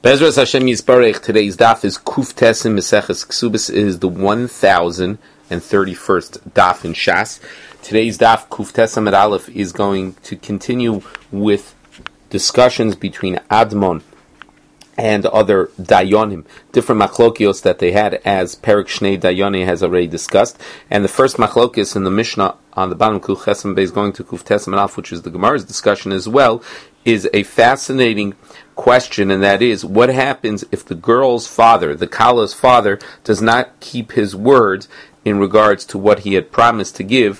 Bezras Hashem Yisbarech. Today's daf is Kuf Tesim Meseches Ksubis. Is the 1031st daf in Shas. Today's daf Kuf Tesim at Aleph is going to continue with discussions between Admon and other Dayonim, different machlokios that they had, as Perik Shnei Dayoni has already discussed. And the first machlokis in the Mishnah on the bottom Kuf Tesim Beis going to Kuf Tesim at Aleph, which is the Gemara's discussion as well, is a fascinating question, and that is, what happens if the girl's father, the Kala's father, does not keep his words in regards to what he had promised to give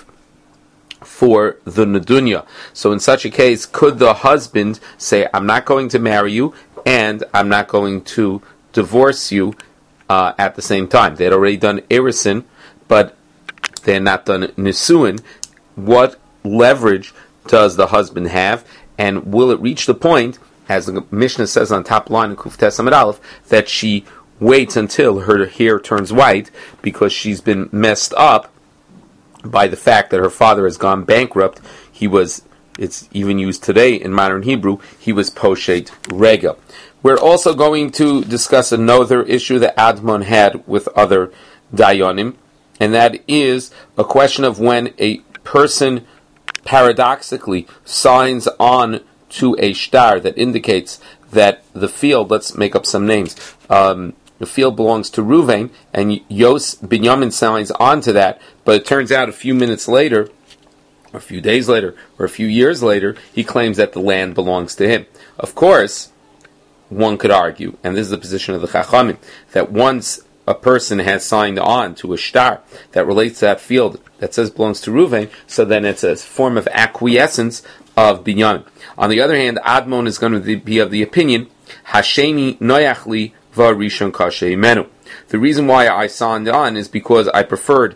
for the Nadunya? So in such a case, could the husband say, I'm not going to marry you, and I'm not going to divorce you at the same time? They had already done Erisin, but they had not done Nisuin. What leverage does the husband have, and will it reach the point, as the Mishnah says on top line in Kuf Tesim Aleph, that she waits until her hair turns white because she's been messed up by the fact that her father has gone bankrupt? It's even used today in modern Hebrew, he was poshet rega. We're also going to discuss another issue that Admon had with other Dayonim, and that is a question of when a person paradoxically signs on to a shtar that indicates that the field, let's make up some names, the field belongs to Ruvain, and Binyamin signs on to that, but it turns out a few minutes later, a few days later, or a few years later, he claims that the land belongs to him. Of course, one could argue, and this is the position of the Chachamim, that once a person has signed on to a shtar that relates to that field that says belongs to Ruvain, so then it's a form of acquiescence of Binyamin. On the other hand, Admon is going to be of the opinion, Hasheni noyachli v'arishon kashe imenu. The reason why I signed on is because I preferred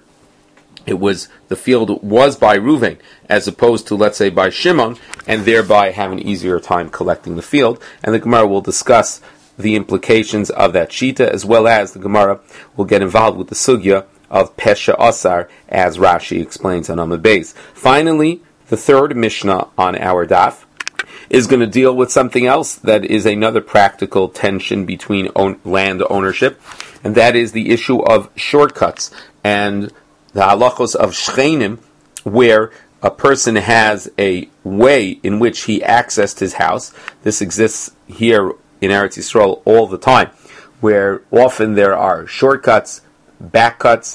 the field was by Ruvain, as opposed to, let's say, by Shimon, and thereby have an easier time collecting the field. And the Gemara will discuss the implications of that shita, as well as the Gemara will get involved with the sugya of Pesha Asar, as Rashi explains on Amud Beis. Finally, the third Mishnah on our daf is going to deal with something else that is another practical tension between land ownership, and that is the issue of shortcuts and the halachos of shchenim, where a person has a way in which he accessed his house. This exists here in Eretz Yisrael all the time, where often there are shortcuts, backcuts,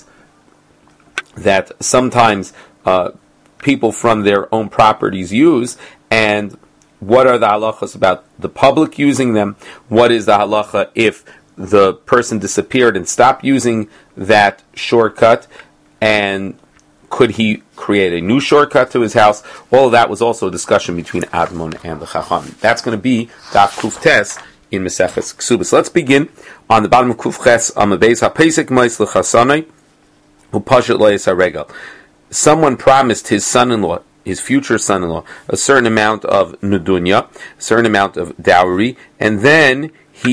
that sometimes people from their own properties use. And what are the halachas about the public using them? What is the halacha if the person disappeared and stopped using that shortcut? And could he create a new shortcut to his house? All of that was also a discussion between Admon and the Chacham. That's going to be Daf Kuf Tes in Meseches Ksubis. Let's begin on the bottom of Kuf Ches on the base. HaPesek Mois L'Chasanai U'Pashet Lo Yisar Regal. Someone promised his son-in-law, his future son-in-law, a certain amount of nudunya, a certain amount of dowry, and then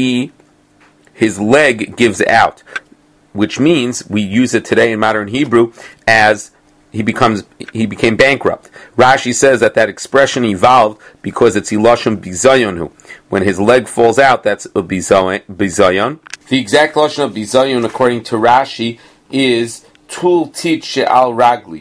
his leg gives out, which means we use it today in modern Hebrew as he became bankrupt. Rashi says that expression evolved because it's ilashon bizayonu. When his leg falls out, that's a bizayon. The exact lashon of bizayon, according to Rashi, is tul tit she'al ragli.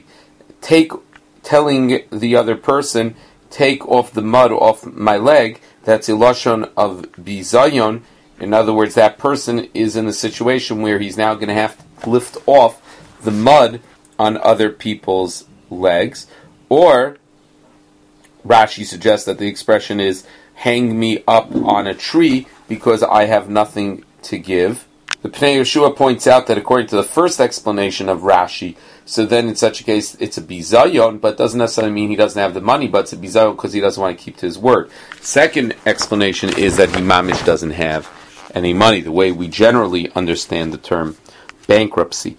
Telling the other person, take off the mud off my leg. That's a lashon of bizayon. In other words, that person is in a situation where he's now going to have to lift off the mud on other people's legs. Or, Rashi suggests that the expression is, hang me up on a tree because I have nothing to give. The Pnei Yeshua points out that according to the first explanation of Rashi, so then in such a case it's a bizayon, but doesn't necessarily mean he doesn't have the money, but it's a bizayon because he doesn't want to keep to his word. Second explanation is that he mamish doesn't have any money, the way we generally understand the term bankruptcy.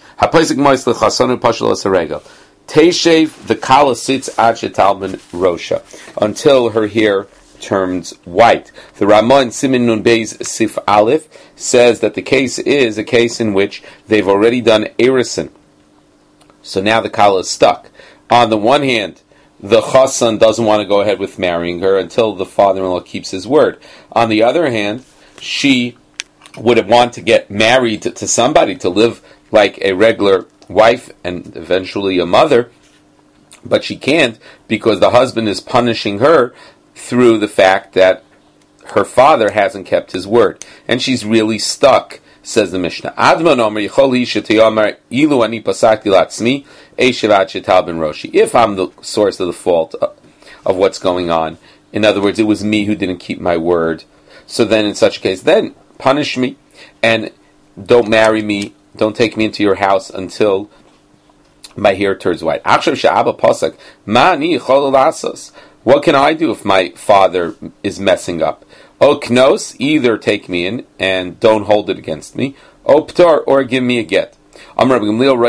Teishev, the kala sits ad shetalben rosha, until her hair turns white. The Ramah in Simin Nun Beis Sif Aleph says that the case is a case in which they've already done Erisin. So now the kala is stuck. On the one hand, the chassan doesn't want to go ahead with marrying her until the father-in-law keeps his word. On the other hand, she would want to get married to somebody, to live like a regular wife and eventually a mother, but she can't because the husband is punishing her through the fact that her father hasn't kept his word, and she's really stuck. Says the Mishnah, Admon Omer Yichol Isha Tiyamar Ilu Ani Pasakti Latzmi Eishavat Shetal Ben Roshi. If I'm the source of the fault of what's going on, in other words, it was me who didn't keep my word, so then in such a case, then punish me and don't marry me, don't take me into your house until my hair turns white. What can I do if my father is messing up? O knos, either take me in and don't hold it against me, o ptar, or give me a get. Rabbi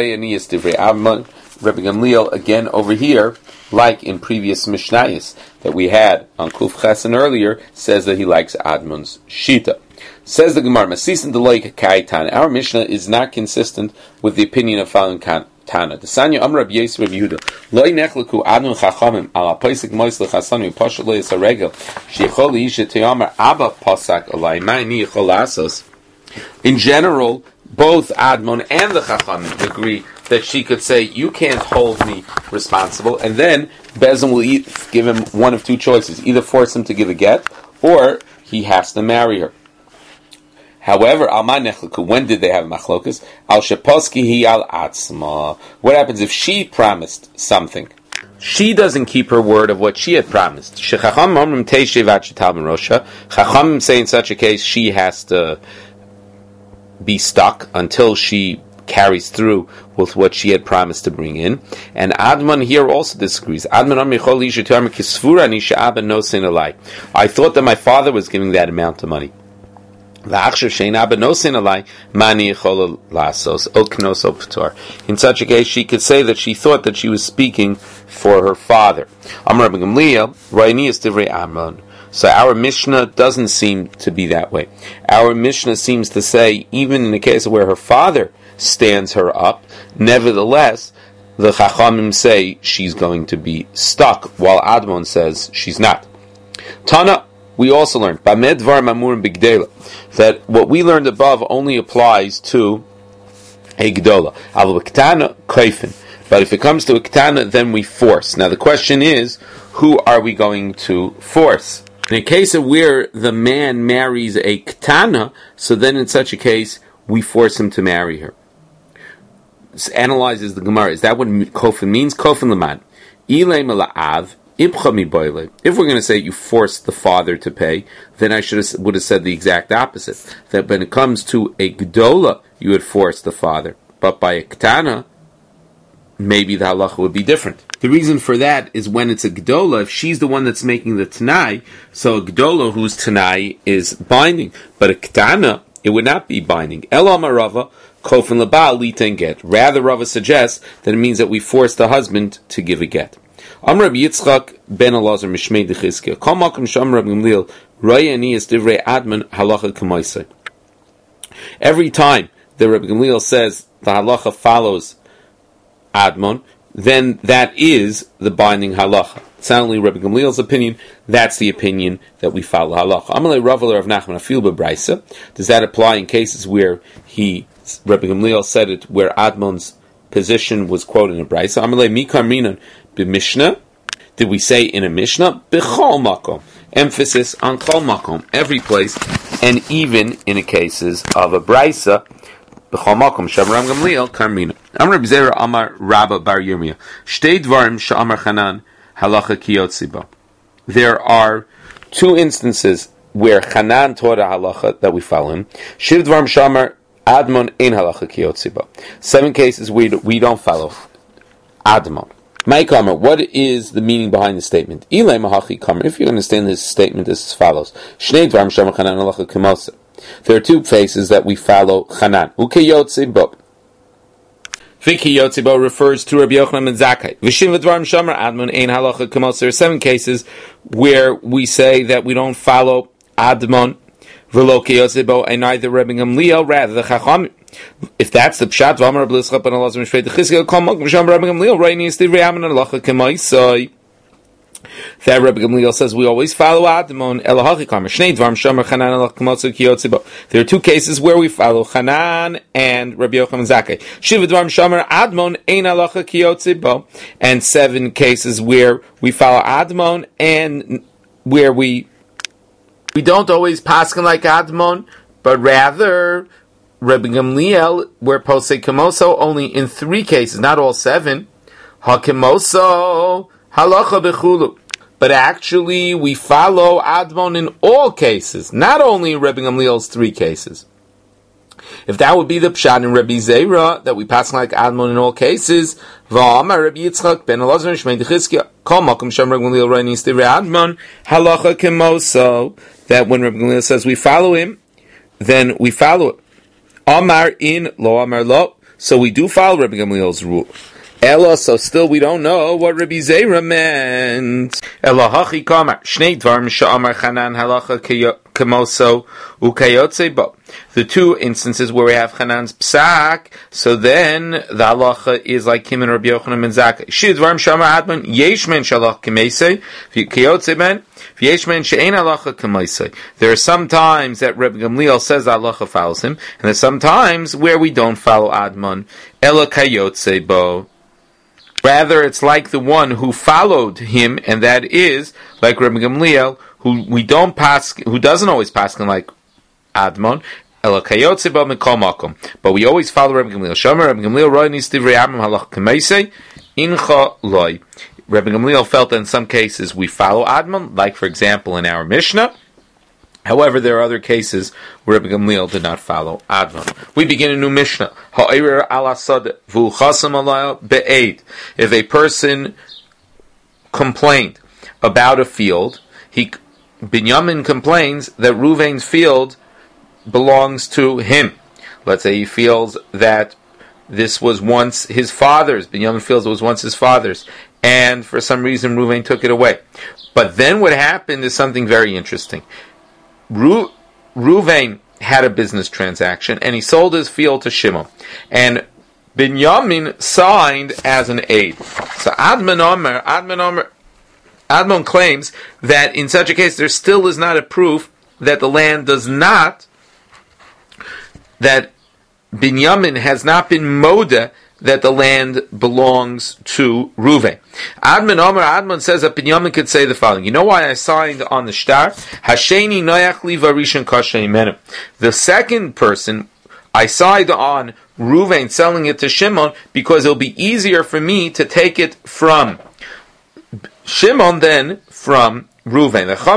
Gamliel, again over here, like in previous Mishnayos that we had on Kuf Chesed earlier, says that he likes Admon's Shita. Says the Gemara, Masisin Deloik Kaitan. Our Mishnah is not consistent with the opinion of following Tana. The Sanya Amrab Yisrael Rabbi Yehuda. Loi nechleku Admon Chachamim ala Paisik Mois Lechasanu Pashal Leis Haregel Sheichol Isha Teyamar Abba Pasak Alai Ma'ini Yichol Asos. In general, both Admon and the Chachamim agree that she could say, you can't hold me responsible, and then Bezin will give him one of two choices. Either force him to give a get, or he has to marry her. However, when did they have machlokas? Al sheposki hi al atzma. What happens if she promised something? She doesn't keep her word of what she had promised. Chachamim say in such a case she has to be stuck until she carries through with what she had promised to bring in. And Admon here also disagrees. I thought that my father was giving that amount of money. In such a case, she could say that she thought that she was speaking for her father. So our Mishnah doesn't seem to be that way. Our Mishnah seems to say, even in the case where her father stands her up, nevertheless, the Chachamim say she's going to be stuck, while Admon says she's not. Tana, we also learned that what we learned above only applies to a Gdola. But if it comes to a Ketana, then we force. Now the question is, who are we going to force? In a case of where the man marries a Ketana, so then in such a case, we force him to marry her. Analyzes the Gemara. Is that what Kofin means? Kofin Laman. If we're going to say you force the father to pay, then I would have said the exact opposite. That when it comes to a Gdola, you would force the father. But by a Ketana, maybe the halacha would be different. The reason for that is when it's a Gdola, if she's the one that's making the Tanai, so a Gdola whose Tanai is binding. But a Ketana, it would not be binding. Elam Rava, Kofin Labal, Liten get. Rather, Rava suggests that it means that we force the husband to give a get. Amr Rabbi Yitzchak ben Elazar Mishmei Dechizkiah. Kol makom sham Rabbi Gamliel Raya Aniyas Divrei Admon Halacha K'maisei. Every time the Rabbi Gamliel says the halacha follows Admon, then that is the binding halacha. It's not only Rabbi Gamliel's opinion, that's the opinion that we follow halacha. Amalei Ravaler of Nachman Afil B'Braisa. Does that apply in cases where Rabbi Gamliel said it, where Admon's position was quoted in a Braisa? Amalei Mikam Rinan B'Mishnah. Did we say in a Mishnah? B'chol makom. Emphasis on chol makom. Every place, and even in the cases of a Braisa, b'chol makom. Shavram Gamliel Karmina. Amar B'Zera Amar Rabba Bar Yirmiyah. Shtei dvarim she'amar Chanan halacha kiyotziba. There are two instances where Chanan taught a halacha that we follow him. Shiv dvarim she'amar Admon ein halacha kiyotziba. 7 cases we don't follow Admon. My comment, what is the meaning behind the statement? Ilay mahachi kamer. If you understand this statement, this is as follows. Shnei dvarim she'amar Chanan halacha k'mosa. There are 2 places that we follow Chanan. Ukeyotziba. Vikiyotziba refers to Rabbi Yochanan and Zakkai. V'shim v'dvarim she'amar Admon ein halacha k'mosa. There are 7 cases where we say that we don't follow Admon v'lo keyotziba, and neither Rabbi Gamliel, rather the Chachamim. If that's the pshat, v'amar Rabbi Yitzchak ben Elazar Mishmei Dechizkiah kol makom she'amar Rabbi Gamliel ra'ini is divrei Admon halacha k'maisai. that Rabbi Gamliel says we always follow Admon. There are two cases where we follow Hanan and Rabbi Yochanan Zakkai. Shiva Dvarim Shomer Admon ein halacha kiyotze bo, and 7 cases where we follow Admon and where we don't always paskin like Admon, but rather Rabbi Gamliel, where posei kamoso, only in 3 cases, not all 7. Hakimoso halacha bechulu. But actually, we follow Admon in all cases, not only in Rabbi Gamliel's 3 cases. If that would be the pshat in Rabbi Zera, that we pass like Admon in all cases, V'amar Rabbi Yitzchak ben Elazar Shmei Dechizkiya, Kol Makom Shem Rabbi Gamliel Roi Nistivre Admon, halacha kemoso, that when Rabbi Gamliel says we follow him, then we follow it. Amar in, lo amar lo, so we do follow Rabbi Gamliel's rule. Ella, so still we don't know what Rabbi Zera meant. Ella hachi kamar, shnei dvarim sha'amar Chanan halacha kemoso ukayotze bo. The 2 instances where we have Chanan's psak, so then the halacha is like him and Rabbi Yochanan ben Zakkai. Shi dvarim sha'amar Admon, yesh men shalach kemeisei, v'kayotze ben, v'yesh men she'ein halacha kemeisei. There are some times that Rabbi Gamliel says the halacha follows him, and there's some times where we don't follow Admon. Ella kayotze bo. Rather, it's like the one who followed him, and that is like Rabbi Gamliel, who doesn't always pass like Admon. But we always follow Rabbi Gamliel. Shomer Rabbi Gamliel roi nisdivrei Admon halach k'meisei incha loy. Rabbi Gamliel felt that in some cases we follow Admon, like for example in our Mishnah. However, there are other cases where Rabbi Gamliel did not follow Admon. We begin a new Mishnah. If a person complained about a field, Binyamin complains that Ruvain's field belongs to him. Let's say he feels that this was once his father's. Binyamin feels it was once his father's, and for some reason Ruvain took it away. But then what happened is something very interesting. Ruvain had a business transaction, and he sold his field to Shimon. And Binyamin signed as an aide. So Admon claims that in such a case there still is not a proof that the land does not, that Binyamin has not been moda, that the land belongs to Ruvain. Admon says that Binyamin could say the following: you know why I signed on the shtar? Hasheni noyach li varishan kasha imenu. The second person, I signed on Ruvain selling it to Shimon because it'll be easier for me to take it from Shimon than from Ruvain. The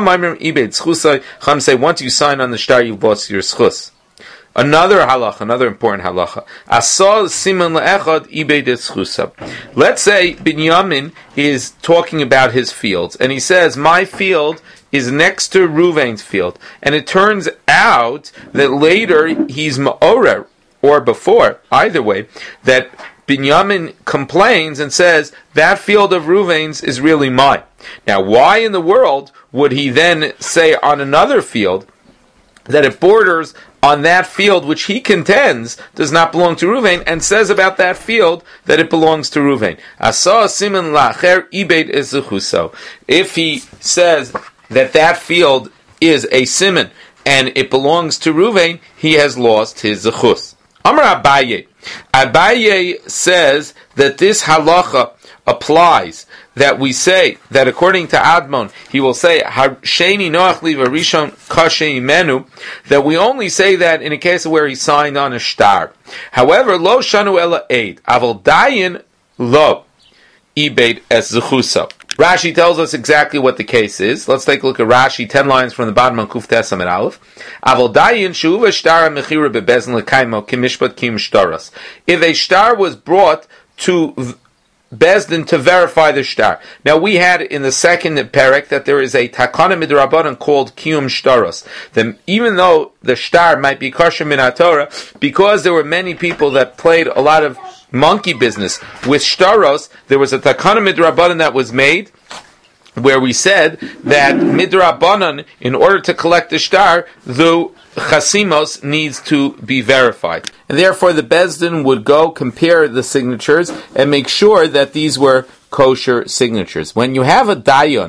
Chum say once you sign on the shtar, you've bought your schus. Another halacha, another important halacha. Asal siman le'echad ibed eschusa. Let's say Binyamin is talking about his fields, and he says, my field is next to Ruvain's field. And it turns out that later he's ma'orer, or before, either way, that Binyamin complains and says, that field of Ruvain's is really mine. Now, why in the world would he then say on another field that it borders on that field which he contends does not belong to Ruvain, and says about that field that it belongs to Ruvain? Asa siman lacher ibed ezuchuso. If he says that field is a siman and it belongs to Ruvain, he has lost his zechus. Amar Abaye. Abaye says that this halacha applies, that we say that according to Admon, he will say Sheni Noach li varishon kashe imenu, that we only say that in a case where he signed on a shtar. However, lo shanu ela eid aval dayin lo ibed es zechusa. Rashi tells us exactly what the case is. Let's take a look at Rashi, 10 lines from the bottom on Kuf Tesam and Aleph. Aval dayin shuva shtara mechira bebezin lekaimo kimishpat kim shtaras. If a shtar was brought to Bezdin to verify the shtar. Now we had in the second perek that there is a takana midrabanan called kiyum shtaros. Then even though the shtar might be kosher min haTorah, because there were many people that played a lot of monkey business with shtaros, there was a takana midrabanan that was made, where we said that midrabanan, in order to collect the shtar, the chasimos needs to be verified. And therefore the Bezdin would go compare the signatures and make sure that these were kosher signatures. When you have a dayan,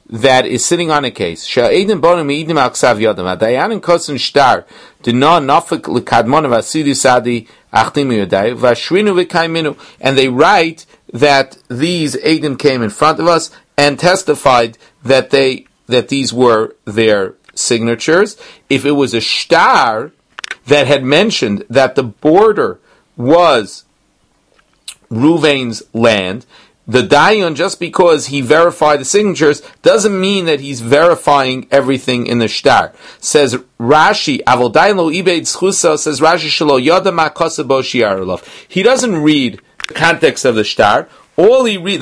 that is sitting on a case. Sha'edim bonim eidim al ksav yodam. Hadayanim kosin shtar dina nafik lekadmon v'asidi sadi achtimu yodai v'ashrinu v'kaiminu. And they write that these eidim came in front of us and testified that these were their signatures. If it was a shtar that had mentioned that the border was Ruvain's land, the Dayan, just because he verified the signatures, doesn't mean that he's verifying everything in the shtar. Says Rashi, Avol Dayan lo ibeid zchusa, says Rashi shelo yoda ma kosabo shiarulov. He doesn't read the context of the shtar. All he reads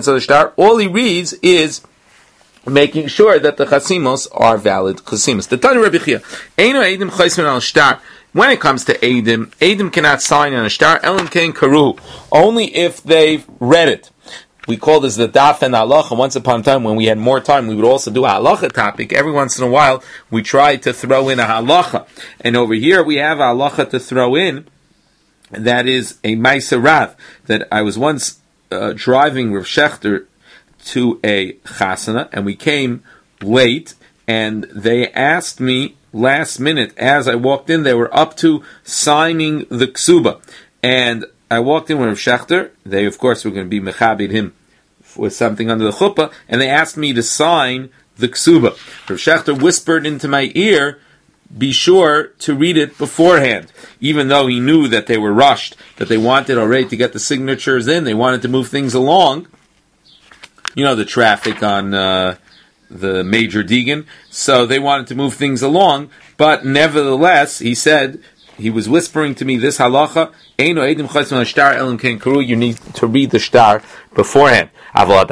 is making sure that the chasimos are valid chasimos. The Tanya Rebbe Chia, Eino Eidim Chaisman al Shtar. When it comes to Eidim cannot sign on a shtar, Elam Kain Karu, only if they've read it. We call this the Daf and Halacha. Once upon a time, when we had more time, we would also do a Halacha topic. Every once in a while, we try to throw in a Halacha. And over here, we have a Halacha to throw in. That is a Ma'aser Rav. That I was once driving Rav Shechter to a chasana, and we came late, and they asked me last minute, as I walked in, they were up to signing the ksuba. And I walked in with Rav Shechter. They, of course, were going to be mechabed him with something under the chuppah, and they asked me to sign the ksuba. Rav Shechter whispered into my ear, be sure to read it beforehand. Even though he knew that they were rushed, that they wanted already to get the signatures in, they wanted to move things along. You know, the traffic on the Major Deegan. So they wanted to move things along, but nevertheless, he said, he was whispering to me this halacha, you need to read the shtar beforehand. But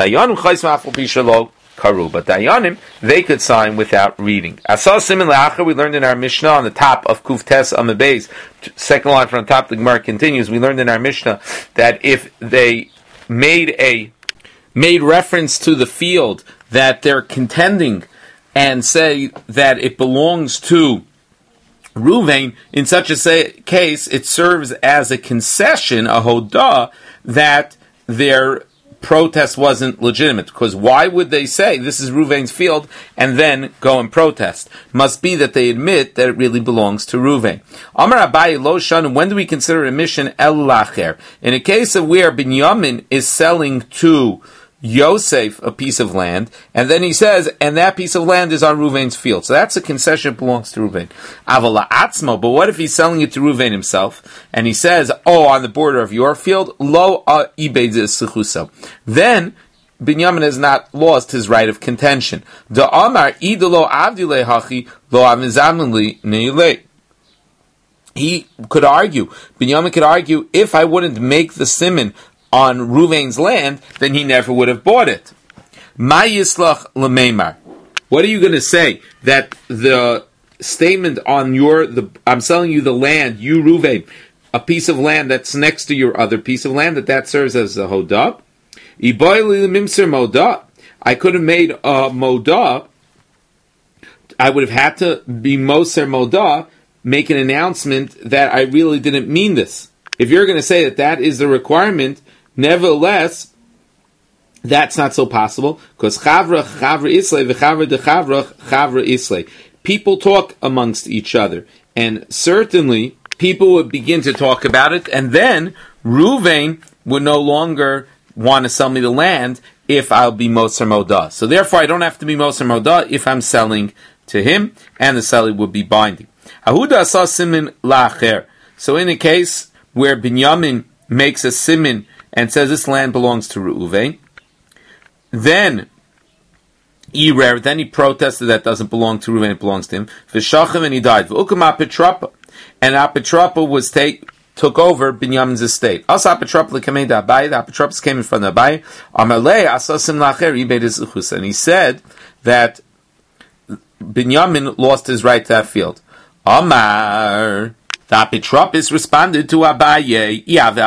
Dayanim, they could sign without reading. Asa Siman Le'achar, we learned in our Mishnah on the top of Kuf Tes Amabez, second line from the top, the Gemara continues, we learned in our Mishnah that if they made reference to the field that they're contending and say that it belongs to Ruvain, in such a case, it serves as a concession, a hodah, that their protest wasn't legitimate. Because why would they say this is Ruvain's field and then go and protest? Must be that they admit that it really belongs to Ruvain. Amar Abaye lo shanu, when do we consider a mission el lacher? In a case of where Binyamin is selling to Yosef a piece of land, and then he says, and that piece of land is on Ruvain's field. So that's a concession that belongs to Ruvain. Avala atzmo, but what if he's selling it to Ruvain himself, and he says, on the border of your field, lo ibeid sichuso. Then Binyamin has not lost his right of contention. Da amar idolo avdile hachi lo avizamli neilei. He could argue, Binyamin could argue, if I wouldn't make the siman on Ruvain's land, then he never would have bought it. Ma yislach l'meimar. What are you going to say? That the statement on I'm selling you the land, you Ruvain, a piece of land that's next to your other piece of land, that serves as a hodah? Iboy li l'mimser modah. I could have made a modah. I would have had to be moser modah, make an announcement that I really didn't mean this. If you're going to say that is the requirement, nevertheless, that's not so possible, because chavra islay v'chavra de chavra islay. People talk amongst each other, and certainly people would begin to talk about it, and then Ruvain would no longer want to sell me the land if I'll be Moser Modah. So therefore, I don't have to be Moser Modah if I'm selling to him, and the seller would be binding. Ahuda asa simin la'acher. So in a case where Binyamin makes a simin and says this land belongs to Reuven, then he protested that doesn't belong to Reuven, it belongs to him. V'shachim, and he died. V'ukam apetrapa, and apetrapa took over Binyamin's estate. Also apetrapa l'kamei da Abaye, the apetrapas came in front of Abaye. Amalei asasim lacher ibeid zuchus, and he said that Binyamin lost his right to that field. Amar, the apitropis responded to Abaye,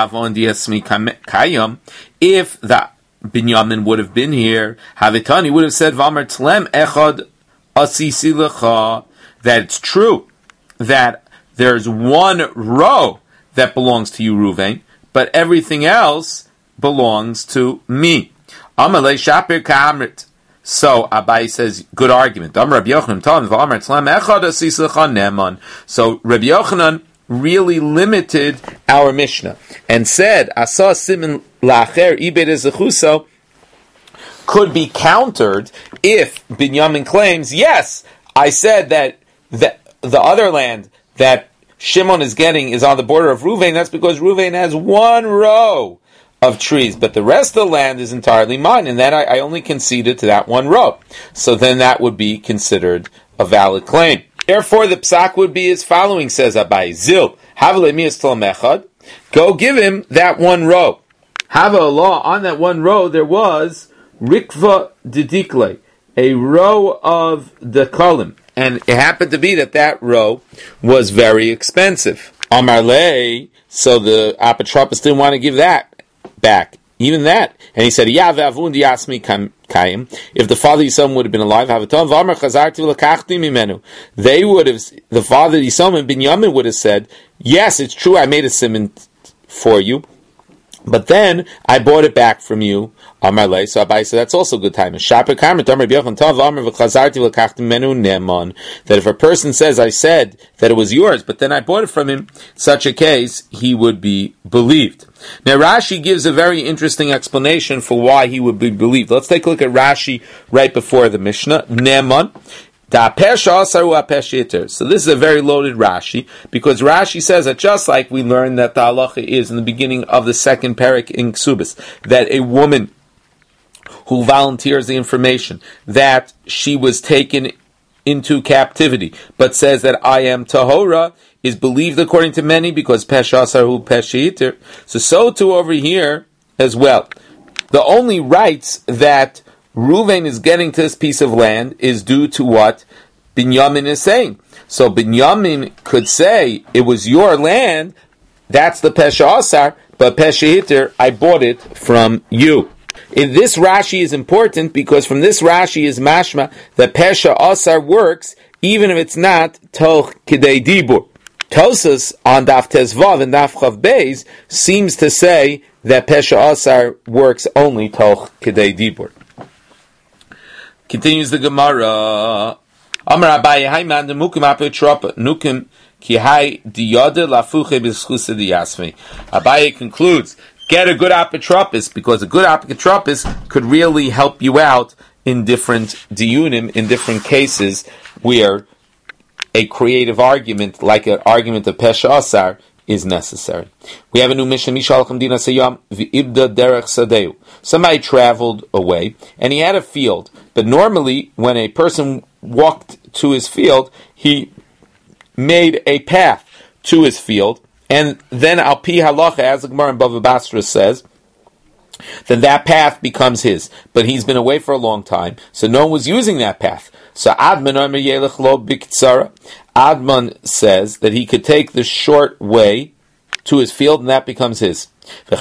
if the Binyamin would have been here, Havitani would have said, Vamar tlem echad asisi lecha, that it's true that there's one row that belongs to you, Ruvain, but everything else belongs to me. Amalei shapir ka'amrit. So Abai says, good argument. So Rabbi Yochanan really limited our Mishnah and said, Asa simin lacher ibed ezechuso could be countered if Binyamin claims, yes, I said that the other land that Shimon is getting is on the border of Ruvain. That's because Ruvain has one row of trees, but the rest of the land is entirely mine, and that I only conceded to that one row. So then that would be considered a valid claim. Therefore, the psak would be as following, says Abai, Zil, go give him that one row. Have a law on that one row, there was Rikva Didikle, a row of the kolim. And it happened to be that row was very expensive. Amar lei, so the apotropos didn't want to give that back, even that. And he said, if the father Yisrael would have been alive, the father Yisrael and Binyamin would have said, yes, it's true, I made a simon for you, but then I bought it back from you. So Abai said that's also a good time. That if a person says, I said that it was yours, but then I bought it from him, such a case, he would be believed. Now Rashi gives a very interesting explanation for why he would be believed. Let's take a look at Rashi right before the Mishnah. Ne'eman. So this is a very loaded Rashi, because Rashi says that just like we learned that the halacha is in the beginning of the second parak in Ksubis, that a woman who volunteers the information that she was taken into captivity, but says that I am tahora, is believed according to many because peshasaru peshiiter. So too over here as well. The only rights that Ruvain is getting to this piece of land is due to what Binyamin is saying. So Binyamin could say, it was your land, that's the Pesha Asar, but Pesha Hitter, I bought it from you. This Rashi is important because from this Rashi is mashma that Pesha Asar works even if it's not Toch Kidei Dibur. Tosas on Daf Tezvav and Daf Chav Beis seems to say that Pesha Asar works only Toch Kidei Dibur. Continues the Gemara. Amar Abaye Hayman the Mukim Apetropa Nukim Ki Hay Diyode Lafuche B'Schusa Diyasmi. Abaye concludes, get a good apotropos, because a good apotropos could really help you out in different diyunim, in different cases where a creative argument, like an argument of Pesha Asar, is necessary. We have a new mission. Somebody traveled away, and he had a field. But normally, when a person walked to his field, he made a path to his field, and then al pi halacha, as the Gemara in Bava Basra says, then that path becomes his. But he's been away for a long time, so no one was using that path. So Adman says that he could take the short way to his field, and that becomes his. The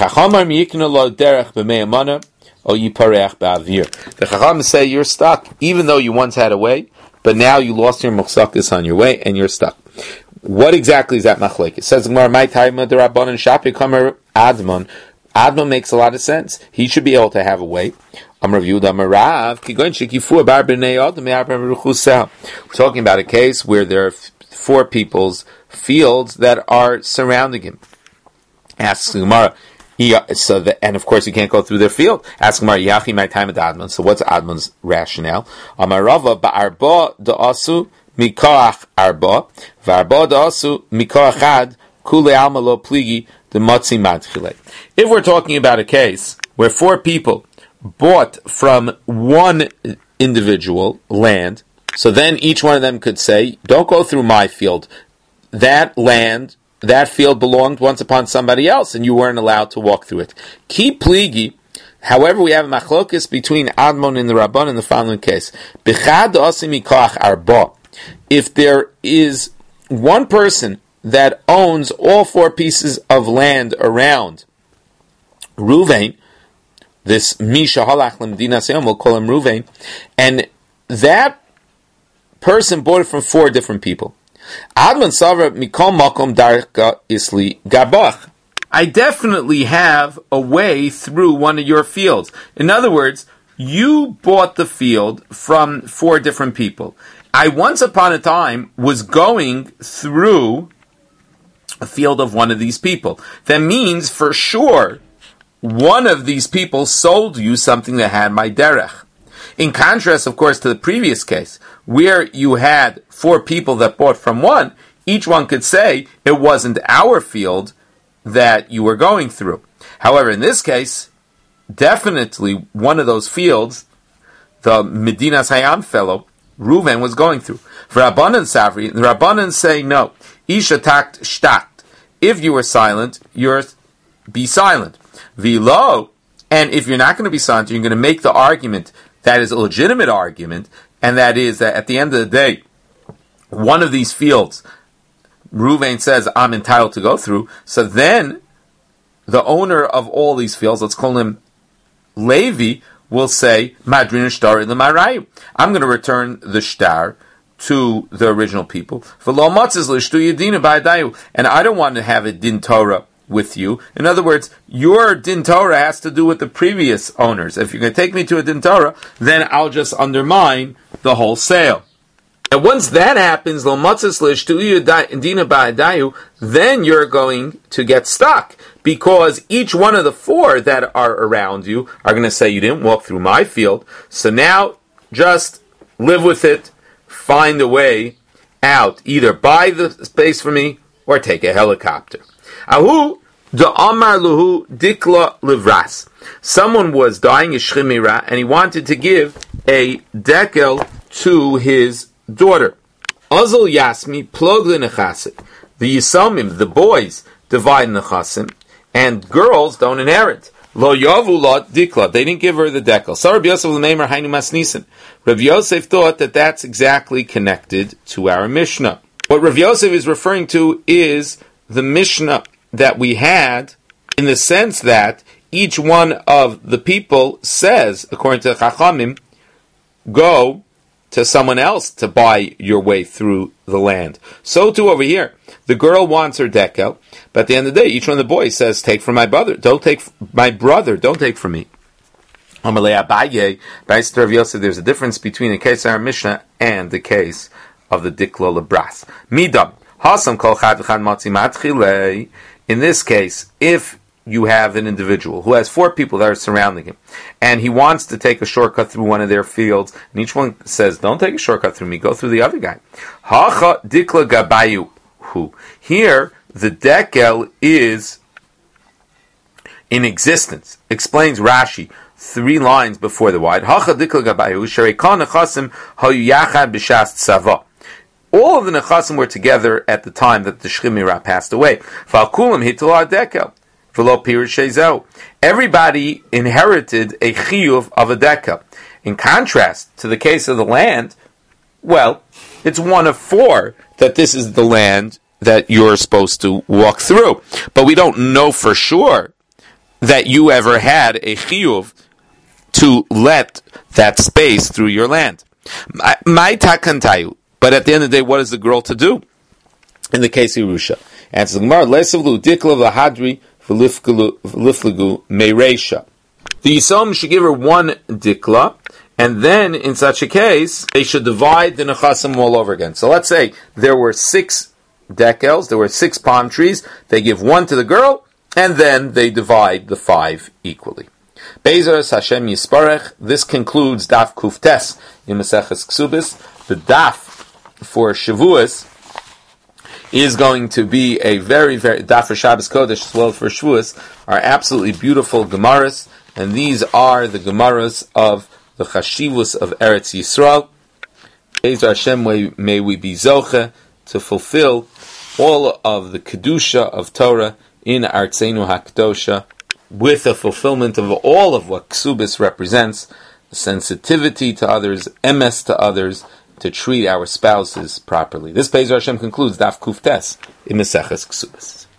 Chacham say you're stuck, even though you once had a way, but now you lost your muchsakis on your way, and you're stuck. What exactly is that machlek? It says my time the Rabbanan Shapi Kamer Adman. Adman makes a lot of sense. He should be able to have a way. We're talking about a case where there are four people's fields that are surrounding him. Asks Gemara, and of course you can't go through their field. Ask Gemara, Yachi my time at Adman. So what's Adman's rationale? Amarava ba'arba da'asu mikoach arba, v'arba da'asu mikoach ad, kule alma lo pligi the matzi madchile. If we're talking about a case where four people bought from one individual land, so then each one of them could say, don't go through my field. That land, that field belonged once upon somebody else, and you weren't allowed to walk through it. Ki pligi, however, we have a machlokes between Admon and the Rabban in the following case. B'chad osim mikach arba. If there is one person that owns all four pieces of land around Ruvain, this Misha Halach Lemdina Seyom, we'll call him Ruvain, and that person bought it from four different people. Adman Savra Mikol Makom Darka Isli Gabach. I definitely have a way through one of your fields. In other words, you bought the field from 4 different people. I once upon a time was going through a field of one of these people. That means for sure one of these people sold you something that had my derech. In contrast, of course, to the previous case, where you had 4 people that bought from one, each one could say it wasn't our field that you were going through. However, in this case, definitely one of those fields, the Medinas Hayam fellow, Reuven, was going through. For Rabbanan Savri, the Rabbanan say no. Isha takt shtakt. If you were silent, be silent. V'lo, and if you're not going to be silent, you're going to make the argument that is a legitimate argument, and that is that at the end of the day, one of these fields, Reuven says, I'm entitled to go through, so then the owner of all these fields, let's call him Levi, will say, Madrin shtar in the Marayu. I'm going to return the shtar to the original people. And I don't want to have a din Torah with you. In other words, your din Torah has to do with the previous owners. If you're going to take me to a din Torah, then I'll just undermine the whole sale. And once that happens, then you're going to get stuck, because each one of the 4 that are around you are going to say you didn't walk through my field. So now just live with it, find a way out. Either buy the space for me or take a helicopter. Ahu de Amar Luhu Dikla Livras. Someone was dying a shchimira and he wanted to give a dekel to his daughter. Azul Yasmi plug the nechasim. The Yisomim, the boys, divide nechasim, and girls don't inherit. Lo yavu lot dikla. They didn't give her the dekel. So Rabbi Yosef l'meimer hainu masnisin. Rabbi Yosef thought that that's exactly connected to our Mishnah. What Rabbi Yosef is referring to is the Mishnah that we had, in the sense that each one of the people says, according to Chachamim, go to someone else to buy your way through the land. So too over here, the girl wants her dekel, but at the end of the day, each one of the boys says, take from my brother, don't take from me. Amalei Abaye, Rav Yosef, there's a difference between the case of our Mishnah and the case of the Dikla Lebras. Midam, Hasam kol chad v'chad matzi matchilei. In this case, if you have an individual who has 4 people that are surrounding him, and he wants to take a shortcut through one of their fields, and each one says, don't take a shortcut through me, go through the other guy. Hacha dikla gabayu hu. Here, the dekel is in existence. Explains Rashi 3 lines before the wide. Hacha dikla gabayu sherekan nechasim hayu yachad b'shas tzava. All of the nechasim were together at the time that the shchimira passed away. Falkulam hitla dekel. Everybody inherited a chiyuv of a dekel. In contrast to the case of the land, well, it's one of 4 that this is the land that you're supposed to walk through. But we don't know for sure that you ever had a chiyuv to let that space through your land. My takantayu. But at the end of the day, what is the girl to do? In the case of Yerusha, answers the Gemara, Lesavlu dikla v'hadri v'liflagu meireisha. The Yisom should give her 1 dikla, and then in such a case, they should divide the nechasim all over again. So let's say there were 6 dekels, there were 6 palm trees, they give 1 to the girl, and then they divide the 5 equally. Be'ezus Hashem Yisparech. This concludes Daf Kuftes in Maseches Ksubis. The Daf for Shavuos is going to be a very, very, Daf for Shabbos Kodesh as well for Shavuos, are absolutely beautiful Gemaras, and these are the Gemaras of the Chashivus of Eretz Yisrael. Be'ezus Hashem, may we be Zoche to fulfill all of the Kedusha of Torah in Artzeinu HaKdosha, with the fulfillment of all of what Ksubis represents, sensitivity to others, emes to others, to treat our spouses properly. This Be'ezus Hashem concludes Daf Kuftes in Maseches Ksubis.